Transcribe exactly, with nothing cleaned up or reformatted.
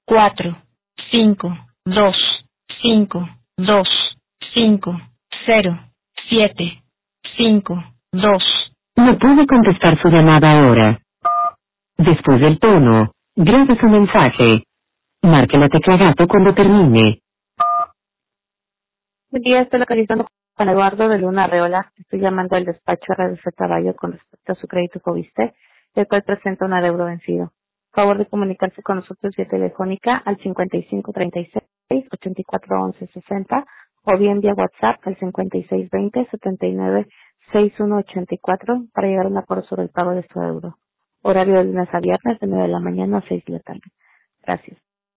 cuatro, cinco, dos, cinco, dos, cinco, cero, siete, cinco, dos. No puede contestar su llamada ahora. Después del tono, grabe su mensaje. Marque la tecla gato cuando termine. Buen día, estoy localizando con Eduardo de Luna Arreola. Estoy llamando al despacho R D C Caballo con respecto a su crédito Fobiste, el cual presenta un adeudo vencido. Favor de comunicarse con nosotros vía telefónica al cincuenta y cinco treinta y seis, ochenta y cuatro once sesenta o bien vía WhatsApp al cincuenta y seis veinte, setenta y nueve, sesenta y uno ochenta y cuatro para llegar a un acuerdo sobre el pago de su adeudo. Horario de lunes a viernes de nueve de la mañana a seis de la tarde. Gracias.